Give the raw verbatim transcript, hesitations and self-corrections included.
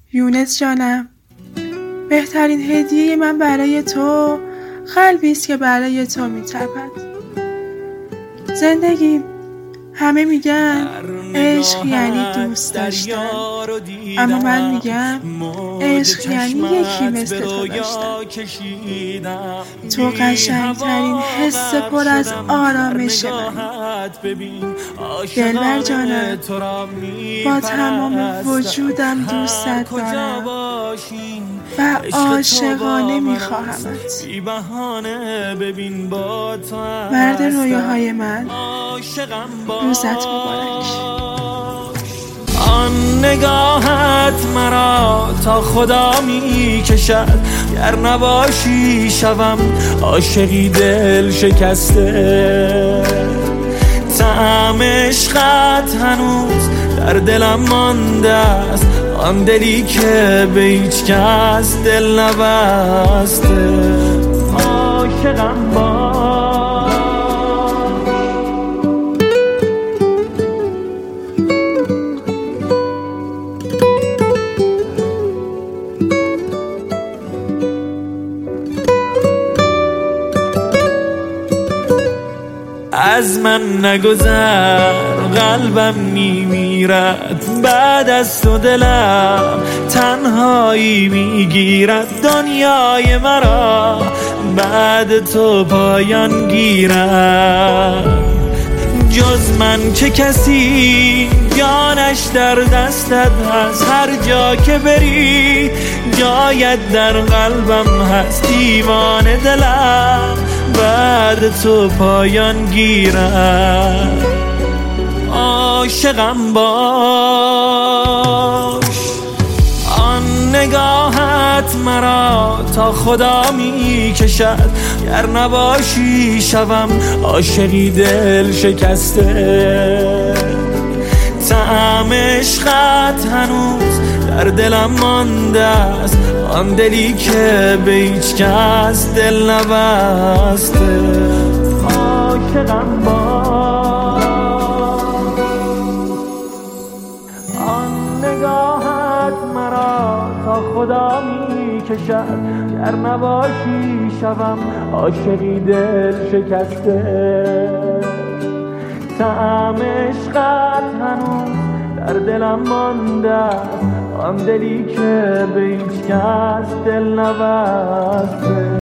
یونس جانم، بهترین هدیه من برای تو قلبی است که برای تو می‌تپد. زندگی همه میگن عشق یعنی دوست داشتن، اما من میگم عشق یعنی یکی مثل تو داشتن. تو قشنگترین حس پر از آرامش منی. دلبر جانم، با تمام وجودم دوستت دارم و عاشقانه میخواهمت. مرد رویاهای من، روزت مبارک. آن نگاهت مرا تا خدا می کشد، گر نباشی شوم عاشقی دل شکسته. طعم عشقت هنوز در دلم مانده است، آن دلی که به هیچ کس دل نبسته. عاشقم باش. از من نگذر، قلبم میمیرد بعد از تو، دلم تنهایی میگیرد. دنیای مرا بعد تو پایان گیرد. جز من چه کسی جانش در دستت هست، هر جا که بری جایت در قلبم هست. دیوانه دلم بعد تو پایان گیرد. عاشقم باش. آن نگاهت مرا تا خدا می کشد، گر نباشی شوم عاشقی دل شکسته. طعم عشقت هنوز در دلم مانده است، آن دلی که به هیچ کس دل نبسته. عاشقم باش. آن نگاهت مرا تا خدا می کشد، گر نباشی شوم عاشقی دل شکسته. طعم عشقت هنوز در دلم مانده است، آن دلی که به هیچ کس دل نبسته.